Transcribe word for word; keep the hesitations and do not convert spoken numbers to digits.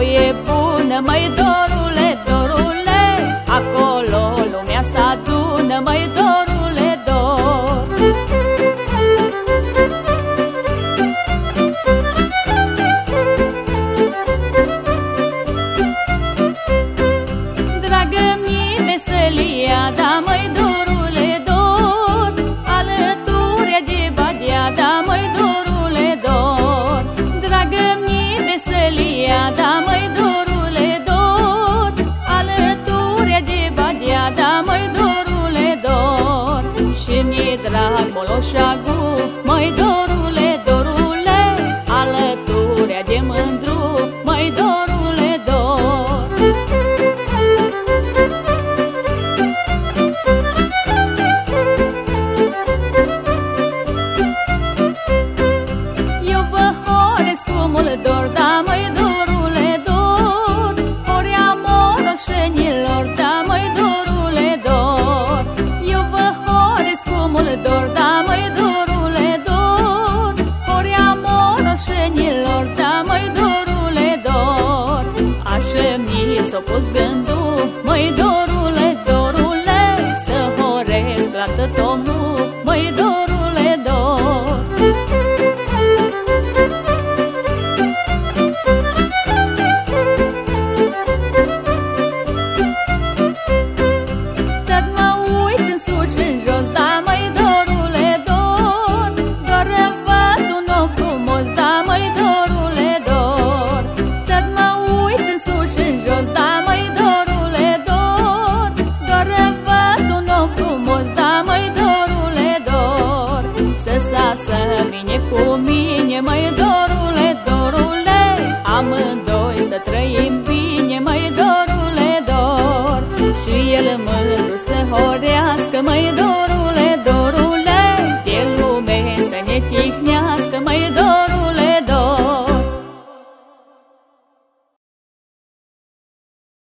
voie bună, măi dorule, dorule, acolo lumea s-adună, măi dorule, dor. Dragă-mi veselia, da, măi dorule, dor, alături de badea, da, măi dorule, dor. Dragă-mi veselia, da, măi dorule, dor, alături de badea, da, măi dorule, dor. Și mi-e drag moloșagul, măi dorule, dorule, alături de mândru, măi dorule, dor. Eu vă horesc cu mult dor, da, măi dorule, dor, ori amoroșenilor, da, măi dorule, dor. Eu vă horesc cu mult dor, da, măi dorule, dor, ori amoroșenilor, da, măi dorule, dor. Așa mi s-a pus gândul, măi dorule, dorule, să horesc la tătomul, măi dorule, dor. Tot mă uit în sus și în jos, da, măi dorule, dor, doar văd un om frumos, da, măi dorule, dor. Tot mă uit în sus și în jos, da, măi dorule, dor, doar văd un om frumos, da, măi dorule, dor. Să sasă bine cu mine, măi dorule, dorule, amândoi să trăim bine, măi dorule, dor. Și el mândru să horească, măi dorule, dorule, de lume să ne tihnească, măi dorule.